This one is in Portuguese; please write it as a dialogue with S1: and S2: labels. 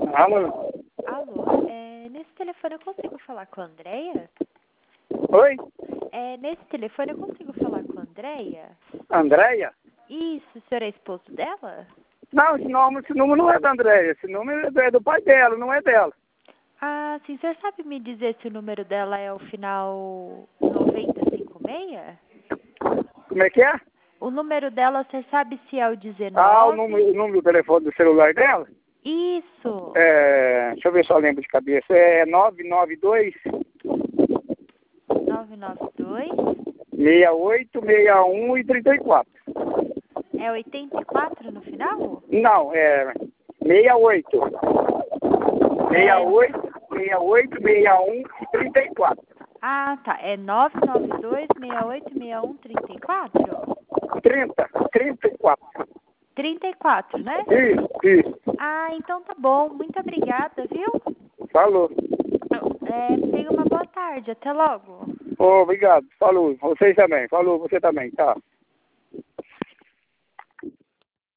S1: Alô?
S2: Alô, nesse telefone eu consigo falar com a Andréia?
S1: Oi?
S2: Nesse telefone eu consigo falar com a Andréia?
S1: Andréia?
S2: Isso, o senhor é esposo dela?
S1: Não, esse número não é da Andréia. Esse número é do pai dela, não é dela.
S2: Ah, sim, o senhor sabe me dizer se o número dela é o final 9056?
S1: Como é que é?
S2: O número dela, você sabe se é o
S1: Ah, o
S2: 19?
S1: número do telefone do celular dela?
S2: Isso,
S1: Deixa eu ver se eu lembro de cabeça. É 992
S2: 992
S1: 68 61 e 34.
S2: é 84 no final?
S1: Não, 68. 68, 68, 61 e 34.
S2: Ah, tá, é 992 68 61 34?
S1: 34.
S2: 34, né?
S1: Isso.
S2: Ah, então tá bom. Muito obrigada, viu?
S1: Falou.
S2: Tenha uma boa tarde. Até logo.
S1: Obrigado. Falou. Vocês também. Falou, você também. Tá.